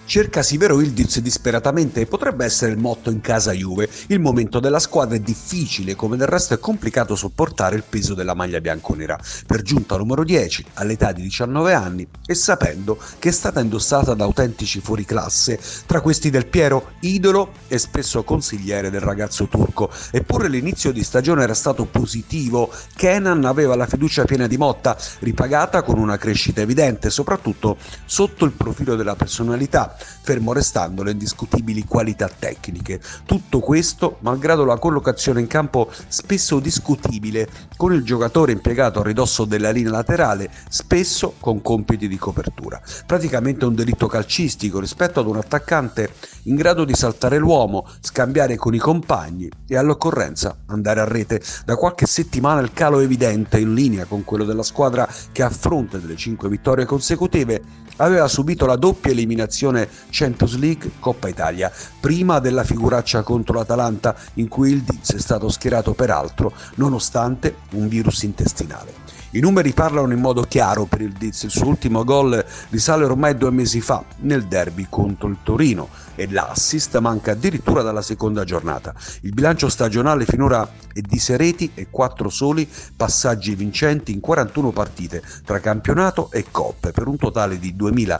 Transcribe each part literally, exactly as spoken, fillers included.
Cercasi vero Ildiz disperatamente potrebbe essere il motto in casa Juve. Il momento della squadra è difficile, come del resto è complicato sopportare il peso della maglia bianconera, per giunta numero dieci, all'età di diciannove anni e sapendo che è stata indossata da autentici fuoriclasse, tra questi Del Piero, idolo e spesso consigliere del ragazzo turco. Eppure l'inizio di stagione era stato positivo, Kenan aveva la fiducia piena di Motta, ripagata con una crescita evidente, soprattutto sotto il profilo della personalità, fermo restando le indiscutibili qualità tecniche. Tutto questo malgrado la collocazione in campo spesso discutibile, con il giocatore impiegato a ridosso della linea laterale, spesso con compiti di copertura. Praticamente un delitto calcistico rispetto ad un attaccante in grado di saltare l'uomo, scambiare con i compagni e all'occorrenza andare a rete. Da qualche settimana il calo è evidente, in linea con quello della squadra che a fronte delle cinque vittorie consecutive aveva subito la doppia eliminazione Champions League Coppa Italia, prima della figuraccia contro l'Atalanta in cui Ildiz è stato schierato peraltro nonostante un virus intestinale. I numeri parlano in modo chiaro per Ildiz, il suo ultimo gol risale ormai due mesi fa nel derby contro il Torino e l'assist manca addirittura dalla seconda giornata. Il bilancio stagionale finora è di sei reti e quattro soli passaggi vincenti in quarantuno partite tra campionato e coppe, per un totale di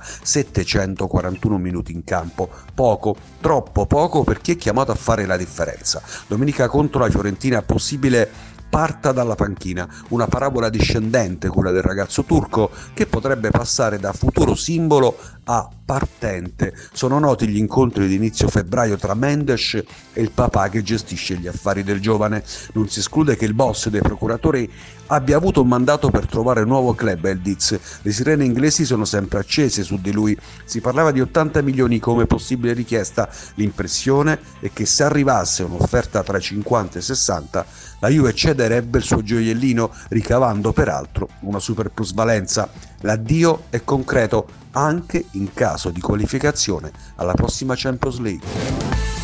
duemilasettecentoquarantuno minuti in campo. Poco, troppo poco per chi è chiamato a fare la differenza. Domenica contro la Fiorentina è possibile parta dalla panchina, una parabola discendente quella del ragazzo turco che potrebbe passare da futuro simbolo a partente. Sono noti gli incontri di inizio febbraio tra Mendes e il papà che gestisce gli affari del giovane. Non si esclude che il boss dei procuratori abbia avuto un mandato per trovare un nuovo club a Ildiz. Le sirene inglesi sono sempre accese su di lui. Si parlava di ottanta milioni come possibile richiesta. L'impressione è che se arrivasse un'offerta tra i cinquanta e i sessanta, la Juve cederebbe il suo gioiellino, ricavando peraltro una super plusvalenza. L'addio è concreto anche in caso di qualificazione alla prossima Champions League.